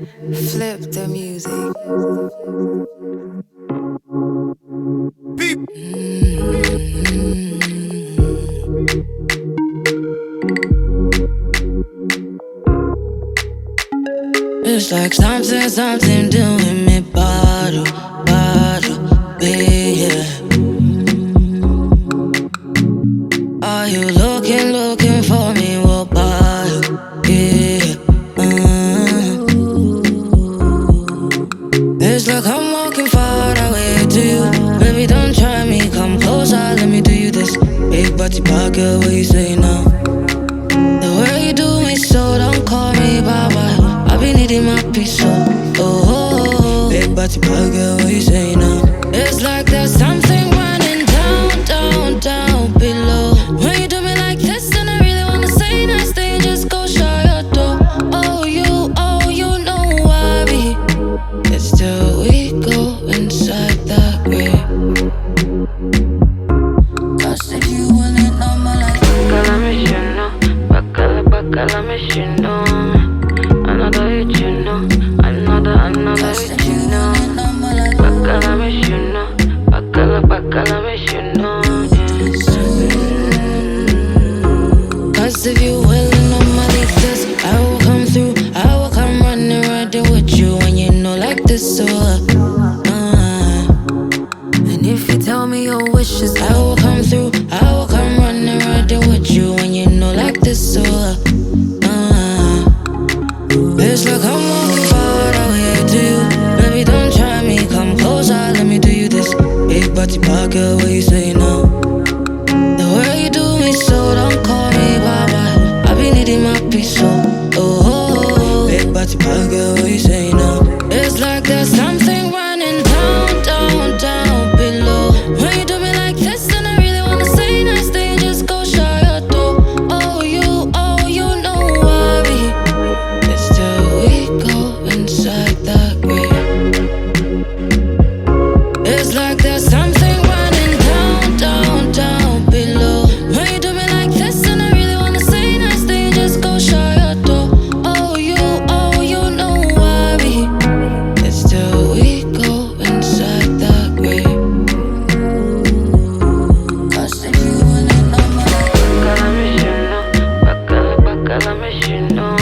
Flip the music. It's like something doing me bottle, yeah. Are you looking for me? What bottle, yeah. It's like I'm walking far away to you. Baby, don't try me, come closer, let me do you this. Big body pocket, what you say now? The way you do me so, don't call me baba. I be needing my peace, so big body pocket, what you say now? It's like there's something running down below. When you do me like this, and I really wanna say nice things, just go shut your door. Oh, you know I be. It's till we go inside that grave. Cause if you wouldn't know my life, bacala me, you know. Bacala me, you know. Another hit, you know. Another hit, you know. Bacala me, you know. Bacala me, you know. Cause if you willing on my like this, I will come through. I will come running right there with you. And you know like this, so and if you tell me your wishes, I will come through. I will come running right there with you. And you know like this, so it's like I'm walking far away to you. Baby, don't try me, come closer, let me do you this. Big body pocket, what you say now? The way you do me so, don't call me baba. I be needing my peace, so big body pocket, what you say now? It's like there's something running down below. When you do me like this, and I really wanna say nice things, just go shut your door. Oh, you know I be. It's till we go inside that grave. It's like there's something running down below. When you do me like this, and I really wanna say nice things, just go shut your door. Oh, you know I be. It's till we go inside that grave. Cause if you wouldn't know my life, bacala me, you know.